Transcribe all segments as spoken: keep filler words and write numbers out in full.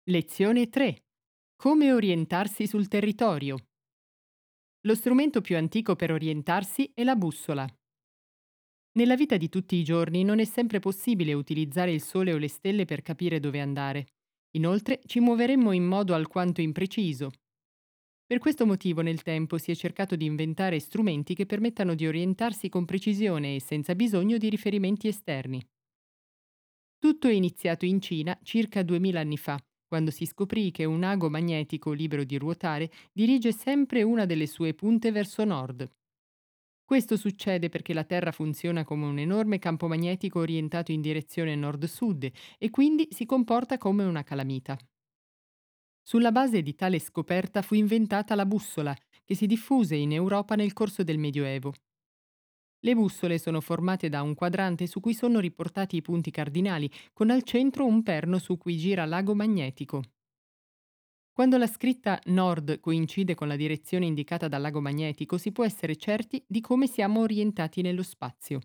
Lezione tre. Come orientarsi sul territorio. Lo strumento più antico per orientarsi è la bussola. Nella vita di tutti i giorni non è sempre possibile utilizzare il sole o le stelle per capire dove andare. Inoltre ci muoveremmo in modo alquanto impreciso. Per questo motivo nel tempo si è cercato di inventare strumenti che permettano di orientarsi con precisione e senza bisogno di riferimenti esterni. Tutto è iniziato in Cina circa duemila anni fa, quando si scoprì che un ago magnetico libero di ruotare dirige sempre una delle sue punte verso nord. Questo succede perché la Terra funziona come un enorme campo magnetico orientato in direzione nord-sud e quindi si comporta come una calamita. Sulla base di tale scoperta fu inventata la bussola, che si diffuse in Europa nel corso del Medioevo. Le bussole sono formate da un quadrante su cui sono riportati i punti cardinali, con al centro un perno su cui gira l'ago magnetico. Quando la scritta nord coincide con la direzione indicata dal lago magnetico, si può essere certi di come siamo orientati nello spazio.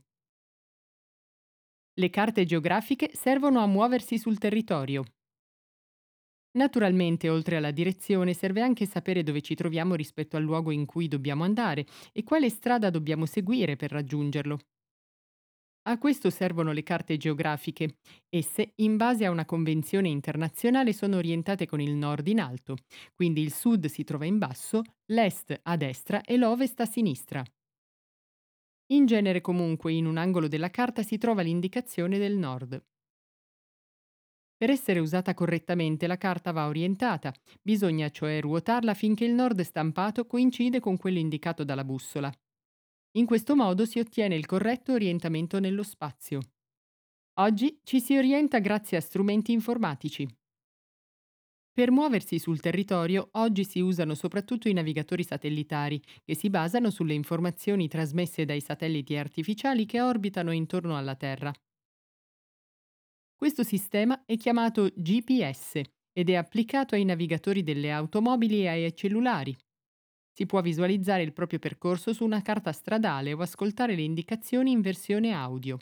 Le carte geografiche servono a muoversi sul territorio. Naturalmente, oltre alla direzione, serve anche sapere dove ci troviamo rispetto al luogo in cui dobbiamo andare e quale strada dobbiamo seguire per raggiungerlo. A questo servono le carte geografiche. Esse, in base a una convenzione internazionale, sono orientate con il nord in alto, quindi il sud si trova in basso, l'est a destra e l'ovest a sinistra. In genere comunque in un angolo della carta si trova l'indicazione del nord. Per essere usata correttamente la carta va orientata, bisogna cioè ruotarla finché il nord stampato coincide con quello indicato dalla bussola. In questo modo si ottiene il corretto orientamento nello spazio. Oggi ci si orienta grazie a strumenti informatici. Per muoversi sul territorio oggi si usano soprattutto i navigatori satellitari, che si basano sulle informazioni trasmesse dai satelliti artificiali che orbitano intorno alla Terra. Questo sistema è chiamato G P S ed è applicato ai navigatori delle automobili e ai cellulari. Si può visualizzare il proprio percorso su una carta stradale o ascoltare le indicazioni in versione audio.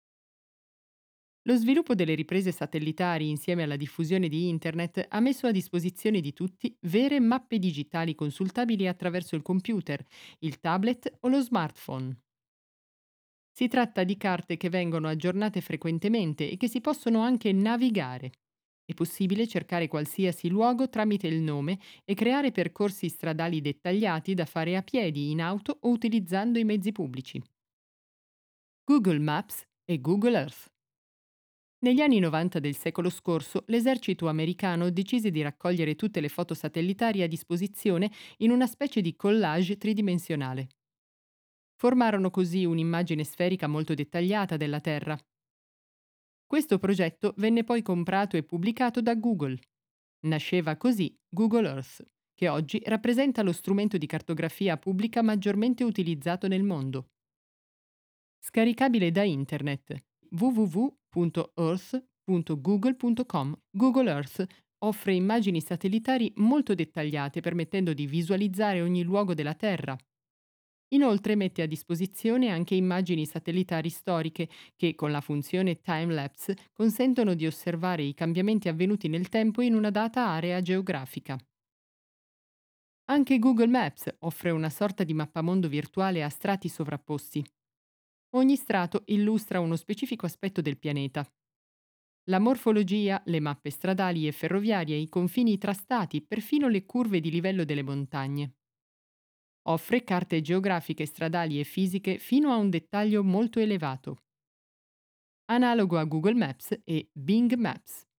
Lo sviluppo delle riprese satellitari insieme alla diffusione di Internet ha messo a disposizione di tutti vere mappe digitali consultabili attraverso il computer, il tablet o lo smartphone. Si tratta di carte che vengono aggiornate frequentemente e che si possono anche navigare. È possibile cercare qualsiasi luogo tramite il nome e creare percorsi stradali dettagliati da fare a piedi, in auto o utilizzando i mezzi pubblici. Google Maps e Google Earth. Negli anni novanta del secolo scorso, l'esercito americano decise di raccogliere tutte le foto satellitari a disposizione in una specie di collage tridimensionale. Formarono così un'immagine sferica molto dettagliata della Terra. Questo progetto venne poi comprato e pubblicato da Google. Nasceva così Google Earth, che oggi rappresenta lo strumento di cartografia pubblica maggiormente utilizzato nel mondo. Scaricabile da internet w w w punto earth punto google punto com, Google Earth offre immagini satellitari molto dettagliate permettendo di visualizzare ogni luogo della Terra. Inoltre mette a disposizione anche immagini satellitari storiche che, con la funzione time-lapse, consentono di osservare i cambiamenti avvenuti nel tempo in una data area geografica. Anche Google Maps offre una sorta di mappamondo virtuale a strati sovrapposti. Ogni strato illustra uno specifico aspetto del pianeta. La morfologia, le mappe stradali e ferroviarie, i confini tra stati, perfino le curve di livello delle montagne. Offre carte geografiche stradali e fisiche fino a un dettaglio molto elevato. Analogo a Google Maps e Bing Maps.